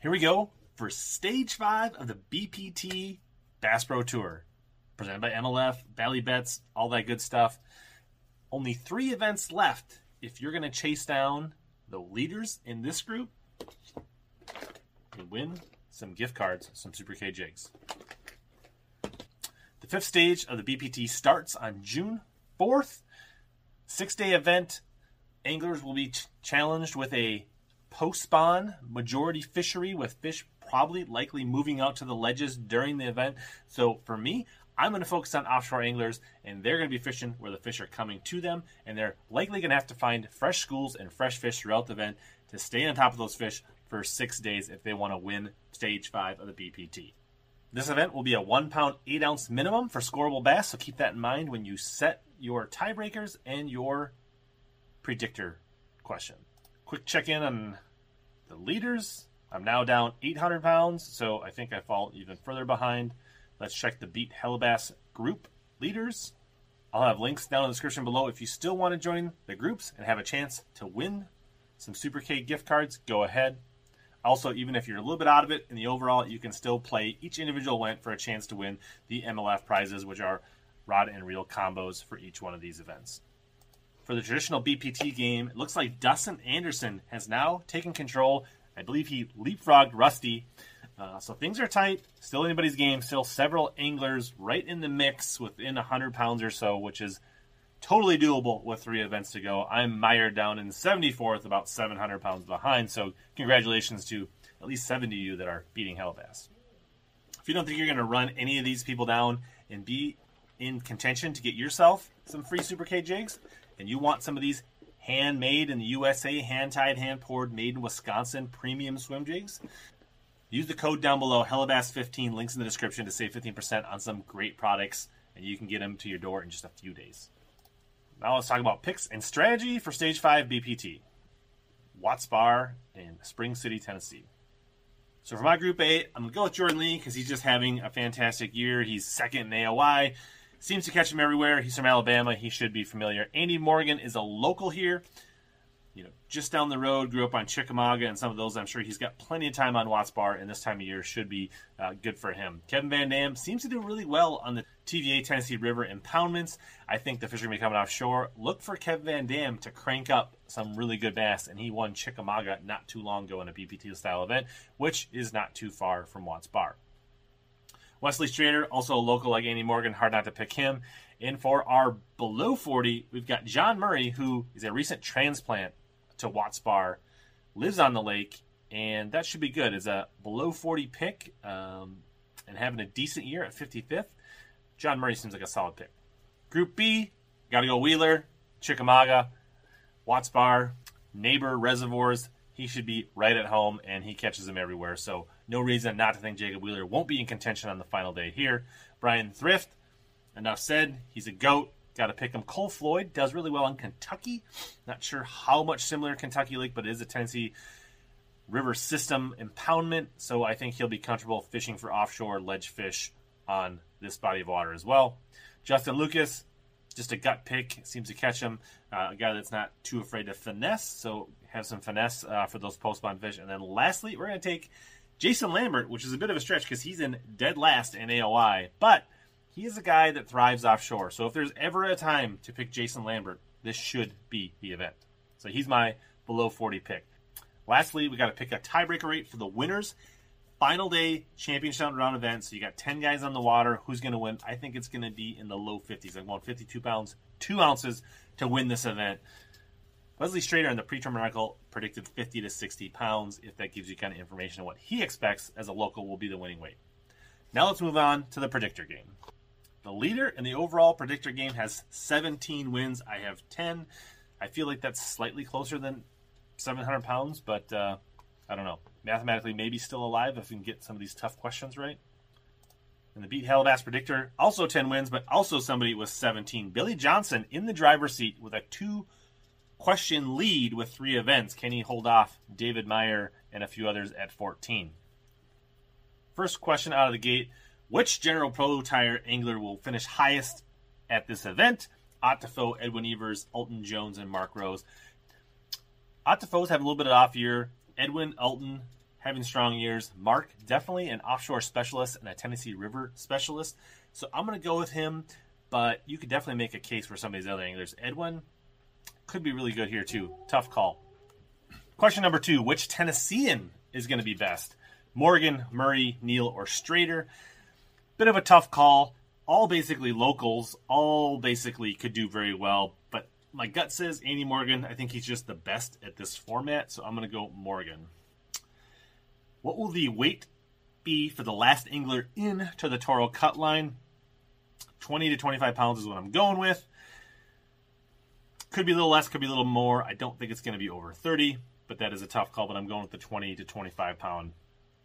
Here we go for Stage 5 of the BPT Bass Pro Tour. Presented by MLF, Bally Bets, all that good stuff. Only 3 events left if you're going to chase down the leaders in this group and win some gift cards, some Super K jigs. The 5th stage of the BPT starts on June 4th. 6-day event. Anglers will be challenged with a post-spawn majority fishery with fish likely moving out to the ledges during the event. So for me, I'm going to focus on offshore anglers, and they're going to be fishing where the fish are coming to them, and they're likely going to have to find fresh schools and fresh fish throughout the event to stay on top of those fish for 6 days if they want to win Stage 5 of the BPT. This event will be a 1 pound, 8 ounce minimum for scoreable bass, so keep that in mind when you set your tiebreakers and your predictor question. Quick check-in on the leaders. I'm now down 800 pounds, so I think I fall even further behind. Let's check the Beat Hellabass group leaders. I'll have links down in the description below. If you still want to join the groups and have a chance to win some Super K gift cards, go ahead. Also, even if you're a little bit out of it in the overall, you can still play each individual event for a chance to win the MLF prizes, which are rod and reel combos for each one of these events. For the traditional BPT game, it looks like Dustin Anderson has now taken control. I believe he leapfrogged Rusty. So things are tight. Still anybody's game. Still several anglers right in the mix within 100 pounds or so, which is totally doable with 3 events to go. I'm mired down in 74th, about 700 pounds behind. So congratulations to at least 70 of you that are beating Hellabass. If you don't think you're going to run any of these people down and be in contention to get yourself some free Super K jigs, and you want some of these handmade in the USA, hand-tied, hand-poured, made in Wisconsin premium swim jigs, use the code down below, Hellabass15, links in the description to save 15% on some great products, and you can get them to your door in just a few days. Now let's talk about picks and strategy for Stage 5 BPT. Watts Bar in Spring City, Tennessee. So for my Group A, I'm going to go with Jordan Lee because he's just having a fantastic year. He's second in AOI. Seems to catch him everywhere. He's from Alabama. He should be familiar. Andy Morgan is a local here. Just down the road, grew up on Chickamauga and some of those. I'm sure he's got plenty of time on Watts Bar, and this time of year should be good for him. Kevin Van Dam seems to do really well on the TVA Tennessee River impoundments. I think the fish are going to be coming offshore. Look for Kevin Van Dam to crank up some really good bass, and he won Chickamauga not too long ago in a BPT-style event, which is not too far from Watts Bar. Wesley Strader, also a local like Andy Morgan, hard not to pick him. And for our below 40, we've got John Murray, who is a recent transplant to Watts Bar, lives on the lake, and that should be good. It's a below 40 pick and having a decent year at 55th. John Murray seems like a solid pick. Group B, got to go Wheeler, Chickamauga, Watts Bar, neighbor reservoirs. He should be right at home, and he catches them everywhere. So no reason not to think Jacob Wheeler won't be in contention on the final day here. Brian Thrift, enough said. He's a GOAT. Got to pick him. Cole Floyd does really well in Kentucky. Not sure how much similar Kentucky Lake, but it is a Tennessee River system impoundment. So I think he'll be comfortable fishing for offshore ledge fish on this body of water as well. Justin Lucas, just a gut pick. Seems to catch him. A guy that's not too afraid to finesse. So have some finesse for those post-spawn fish. And then lastly, we're going to take Jason Lambert, which is a bit of a stretch because he's in dead last in AOI. But he is a guy that thrives offshore. So if there's ever a time to pick Jason Lambert, this should be the event. So he's my below 40 pick. Lastly, we got to pick a tiebreaker rate for the winners. Final day championship round event. So you got 10 guys on the water. Who's going to win? I think it's going to be in the low 50s. I'm going 52 pounds, 2 ounces to win this event. Wesley Strader in the pre-tournament article predicted 50 to 60 pounds. If that gives you kind of information on what he expects as a local will be the winning weight. Now let's move on to the predictor game. The leader in the overall predictor game has 17 wins. I have 10. I feel like that's slightly closer than 700 pounds, but I don't know. Mathematically, maybe still alive if we can get some of these tough questions right. And the Beat Hellabass predictor, also 10 wins, but also somebody with 17. Billy Johnson in the driver's seat with a 2-question lead with 3 events. Can he hold off David Meyer and a few others at 14? First question out of the gate. Which General Pro Tire angler will finish highest at this event? Ott Defoe, Edwin Evers, Alton Jones, and Mark Rose. Ott Defoe's having a little bit of off year. Edwin, Alton having strong years. Mark, definitely an offshore specialist and a Tennessee River specialist. So I'm going to go with him, but you could definitely make a case for some of these other anglers. Edwin could be really good here too. Tough call. Question number 2, which Tennessean is going to be best? Morgan, Murray, Neal, or Strader? Bit of a tough call. All basically locals. All basically could do very well. But my gut says Andy Morgan. I think he's just the best at this format, so I'm going to go Morgan. What will the weight be for the last angler in to the Toro cut line? 20 to 25 pounds is what I'm going with. Could be a little less, could be a little more. I don't think it's going to be over 30, but that is a tough call, but I'm going with the 20 to 25 pound.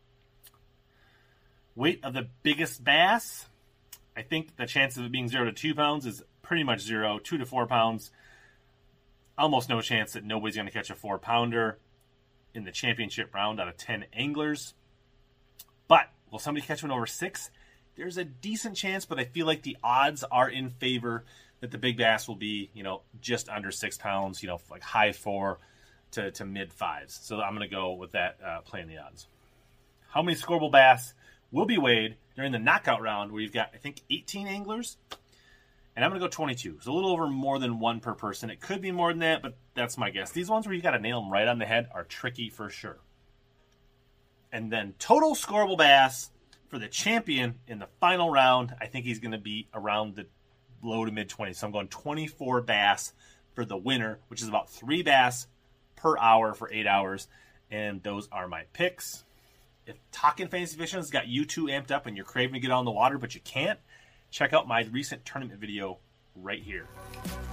Weight of the biggest bass. I think the chance of it being 0 to 2 pounds is pretty much 0. 2 to 4 pounds. Almost no chance that nobody's going to catch a 4-pounder in the championship round out of 10 anglers. But will somebody catch one over 6? There's a decent chance, but I feel like the odds are in favor that the big bass will be, just under 6 pounds, like high 4 to mid 5s. So I'm going to go with that, playing the odds. How many scoreable bass will be weighed during the knockout round where you've got, I think, 18 anglers? And I'm going to go 22. So a little over more than 1 per person. It could be more than that, but that's my guess. These ones where you got to nail them right on the head are tricky for sure. And then total scoreable bass for the champion in the final round, I think he's going to be around the low to mid 20s. So I'm going 24 bass for the winner, which is about 3 bass per hour for 8 hours. And those are my picks. If Talkin' Fantasy Fishing has got you two amped up and you're craving to get on the water, but you can't, check out my recent tournament video right here.